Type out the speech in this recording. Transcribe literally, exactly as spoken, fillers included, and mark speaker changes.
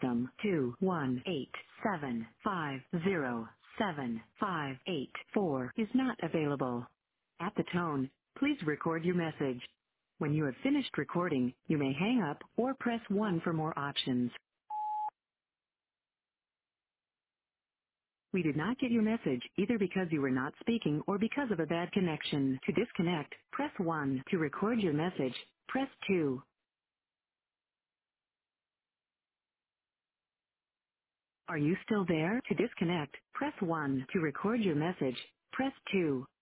Speaker 1: system. two one eight seven five zero seven five eight four is not available. At the tone, please record your message. When you have finished recording, you may hang up or press one for more options. We did not get your message either because you were not speaking or because of a bad connection. To disconnect, press one. To record your message, press two. Are you still there? To disconnect, press one. To record your message, press two.